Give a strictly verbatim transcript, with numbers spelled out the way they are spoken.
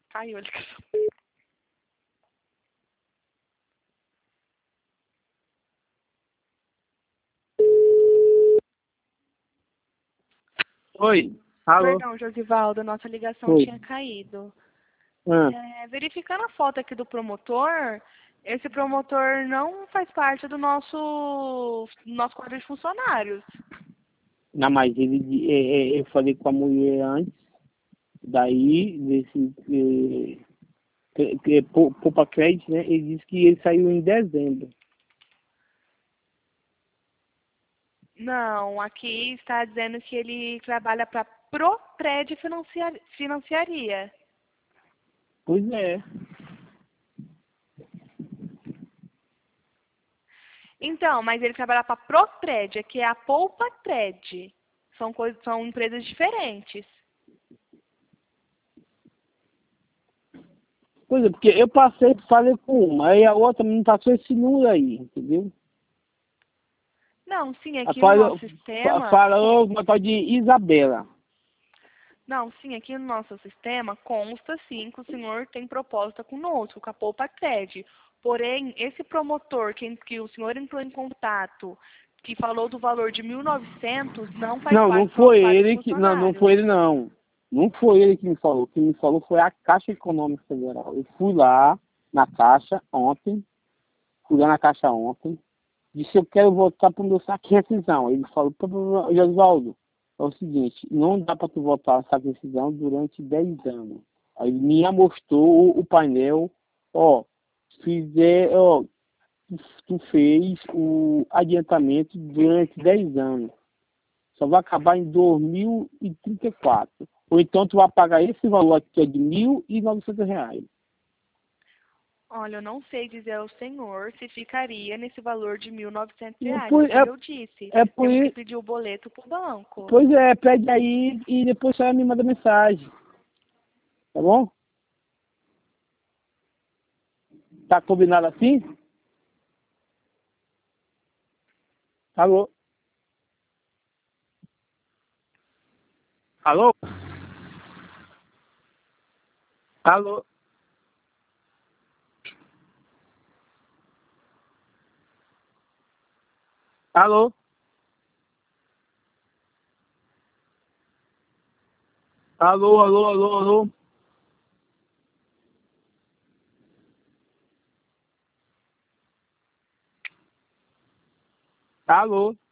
Caiu a ligação. Oi, alô? Perdão, Josivaldo, nossa ligação Oi. tinha caído. Ah, É, verificando a foto aqui do promotor, esse promotor não faz parte do nosso, nosso quadro de funcionários. não, mas ele, é, é, eu falei com a mulher antes, daí, desse, é, que, que, Pou- Poupa Crédito, né? Ele disse que ele saiu em dezembro. Não, aqui está dizendo que ele trabalha para Propred Financiar- Financiaria. Pois é. Então, mas ele trabalha para Propred, que é a Poupa Cred. São coisas, são empresas diferentes. Pois é, porque eu passei, falei com uma, aí a outra me passou esse número aí, entendeu? Não, sim, Ela aqui no nosso falou, fa- sistema, falou uma tal de Isabela. não, sim, aqui no nosso sistema consta sim que o senhor tem proposta conosco, com a Poupa Cred. Porém, esse promotor que, que o senhor entrou em contato, que falou do valor de mil e novecentos, não faz Não, não parte do nosso foi quadro de ele que, não, não funcionários. foi ele não. Não foi ele que me falou. O que me falou foi a Caixa Econômica Federal. Eu fui lá na Caixa ontem, fui lá na Caixa ontem, disse eu quero voltar para o meu saque de rescisão. Ele falou, "Pô, pô, pô, Josvaldo, é o seguinte, não dá para tu voltar a saque de rescisão durante dez anos. Aí ele me mostrou o, o painel, ó, fizer, ó, tu, tu fez o adiantamento durante dez anos. Só vai acabar em dois mil e trinta e quatro. Ou então tu vai pagar esse valor aqui, ó, de mil e novecentos reais. Olha, eu não sei dizer ao senhor se ficaria nesse valor de mil e novecentos E reais. por- É É, como eu disse, é por temos que isso. pedir o boleto para o banco. Pois é, pede aí e depois só me manda mensagem. Tá bom? Tá combinado assim? Alô? Alô? Alô? Alô? Alô, alô, alô, alô? Alô?